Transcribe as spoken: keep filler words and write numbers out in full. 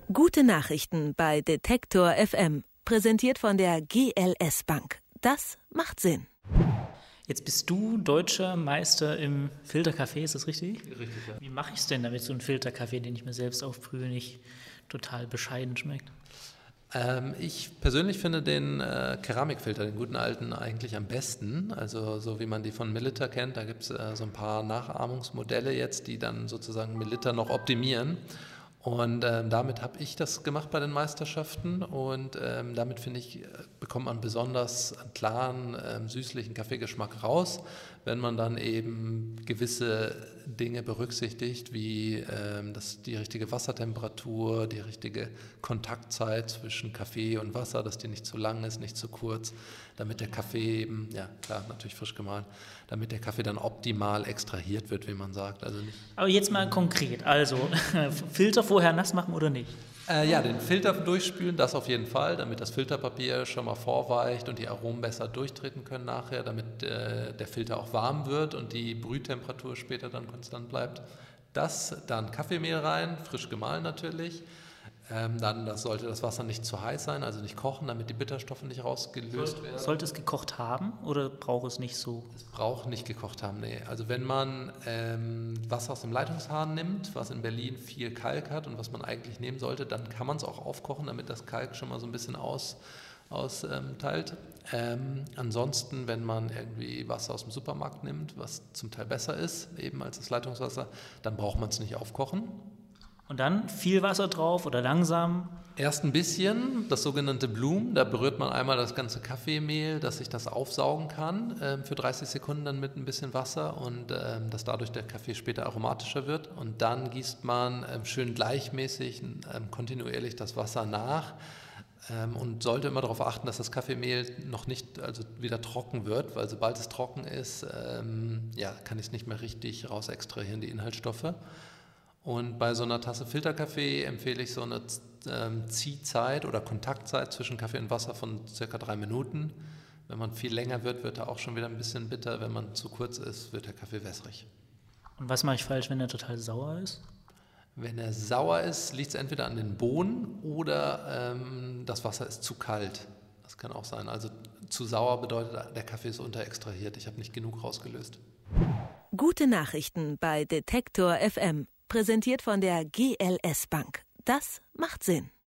Gute Nachrichten bei Detektor F M, präsentiert von der G L S Bank. Das macht Sinn. Jetzt bist du deutscher Meister im Filterkaffee, ist das richtig? Richtig, ja. Wie mache ich es denn, damit so ein Filterkaffee, den ich mir selbst aufbrühe, nicht total bescheiden schmeckt? Ähm, ich persönlich finde den äh, Keramikfilter, den guten alten, eigentlich am besten. Also so wie man die von Melitta kennt, da gibt es äh, so ein paar Nachahmungsmodelle jetzt, die dann sozusagen Melitta noch optimieren. Und ähm, damit habe ich das gemacht bei den Meisterschaften und ähm, damit, finde ich, bekommt man besonders einen klaren, ähm, süßlichen Kaffeegeschmack raus, wenn man dann eben gewisse Dinge berücksichtigt, wie ähm, das, die richtige Wassertemperatur, die richtige Kontaktzeit zwischen Kaffee und Wasser, dass die nicht zu lang ist, nicht zu kurz, damit der Kaffee eben, ja klar, natürlich frisch gemahlen, damit der Kaffee dann optimal extrahiert wird, wie man sagt. Also nicht Aber jetzt mal konkret, also Filter vorher nass machen oder nicht? Äh, ja, den Filter durchspülen, das auf jeden Fall, damit das Filterpapier schon mal vorweicht und die Aromen besser durchtreten können nachher, damit äh, der Filter auch warm wird und die Brühtemperatur später dann konstant bleibt. Das, dann Kaffeemehl rein, frisch gemahlen natürlich. Ähm, dann das sollte das Wasser nicht zu heiß sein, also nicht kochen, damit die Bitterstoffe nicht rausgelöst werden. Sollte es gekocht haben oder braucht es nicht so? Es braucht nicht gekocht haben, nee. Also wenn man ähm, Wasser aus dem Leitungshahn nimmt, was in Berlin viel Kalk hat und was man eigentlich nehmen sollte, dann kann man es auch aufkochen, damit das Kalk schon mal so ein bisschen aus, austeilt. Ähm, ansonsten, wenn man irgendwie Wasser aus dem Supermarkt nimmt, was zum Teil besser ist, eben als das Leitungswasser, dann braucht man es nicht aufkochen. Und dann viel Wasser drauf oder langsam? Erst ein bisschen, das sogenannte Bloom, da berührt man einmal das ganze Kaffeemehl, dass sich das aufsaugen kann, ähm, für dreißig Sekunden dann mit ein bisschen Wasser und ähm, dass dadurch der Kaffee später aromatischer wird. Und dann gießt man ähm, schön gleichmäßig, ähm, kontinuierlich das Wasser nach ähm, und sollte immer darauf achten, dass das Kaffeemehl noch nicht also wieder trocken wird, weil sobald es trocken ist, ähm, ja, kann ich es nicht mehr richtig raus extrahieren, die Inhaltsstoffe. Und bei so einer Tasse Filterkaffee empfehle ich so eine ähm, Ziehzeit oder Kontaktzeit zwischen Kaffee und Wasser von circa drei Minuten. Wenn man viel länger wird, wird er auch schon wieder ein bisschen bitter. Wenn man zu kurz ist, wird der Kaffee wässrig. Und was mache ich falsch, wenn er total sauer ist? Wenn er sauer ist, liegt es entweder an den Bohnen oder ähm, das Wasser ist zu kalt. Das kann auch sein. Also zu sauer bedeutet, der Kaffee ist unterextrahiert. Ich habe nicht genug rausgelöst. Gute Nachrichten bei Detektor F M. Präsentiert von der G L S Bank. Das macht Sinn.